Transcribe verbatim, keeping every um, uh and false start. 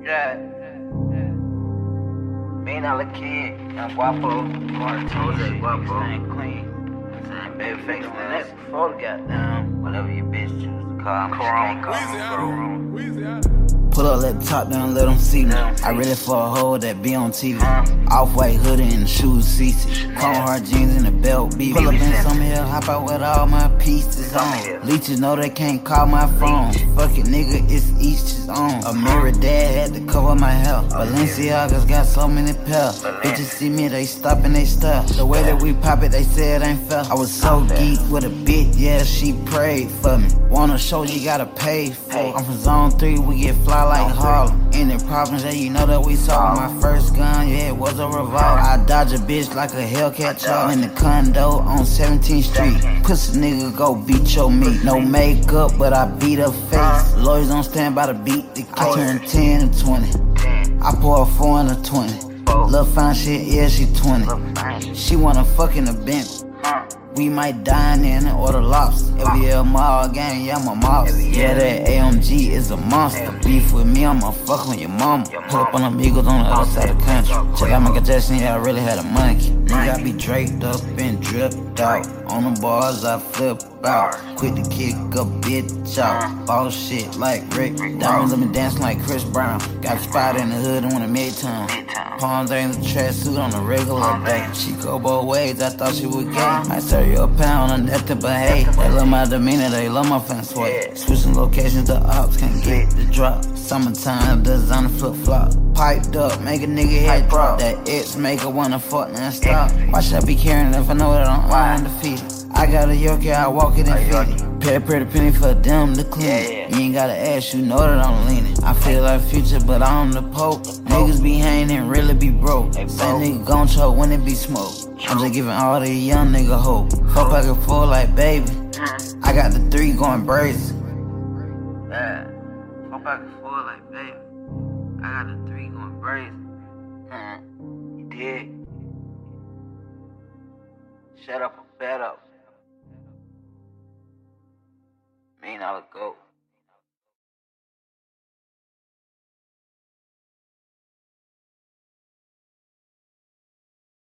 Yeah. Mean all the kid, young guapo, Jose guapo, and clean. And baby face, man, that's before the goddamn, whatever your bitch choose to call me. Can't call me. Pull up, let the top down, let them see me. I really for a hoe that be on T V. Off-white hoodie and the shoes C C. Chrome hard jeans and the belt beat. Pull up in some hill, hop out with all my pieces on. Leeches know they can't call my phone. Fuck it, nigga, it's each his own. A mirror dad had to cover my hair. Balenciaga's got so many pairs. Bitches see me, they stop and they stare. The way that we pop it, they say it ain't fair. I was so geek with a bitch, yeah, she prayed for me. Wanna show you gotta pay for. I'm from zone three, we get fly like Harlem. Any problems, yeah, you know that we solve. My first gun, yeah, it was a revolver. I dodge a bitch like a Hellcat truck. In the condo on seventeenth street. Pussy nigga go beat your meat. No makeup, but I beat her face. Lawyers don't stand by to beat the case. I turn ten and twenty. I pour a four and a twenty. Lil' fine shit, yeah, she twenty. She wanna fuck in the bench. We might dine in or the lobster. Every L mall gang, yeah, I'm a mobster. Yeah, that A M G is a monster. Beef with me, I'ma fuck on your mama. Pull up on them Eagles on the other side of the country. Check out Michael Jackson, yeah, I really had a monkey. Nigga, I be draped up and dripped out. On the bars, I flip out. Quit to kick a bitch out. Ball shit like Rick. Diamonds, let me dancing like Chris Brown. Got a spot in the hood and wanna midtown. Palms ain't a trash suit on a regular day. She go both ways, I thought she was gay. I serve you a pound of nothing but hate. They love my demeanor, they love my fence way. Switching locations, the ops can't get the drop. Summertime, designer flip flop. Piped up, make a nigga head drop. That X make her wanna fuck and stop. Why should I be caring if I know that I'm undefeated? I got a Yorkie, I walk it and feed it. Pay a pretty penny for them to clean it. You ain't gotta ask, you know that I'm leaning. I feel like Future, but I'm the Pope. Niggas be hanging and really be broke. Same nigga gon' choke when it be smoke. I'm just giving all the young nigga hope. Four pocket full like baby. I got the three going brazen. Yeah. Four pocket full like baby. I got the three going brazen. Mm. You dig? Shut up or fed up. Mean all the goat.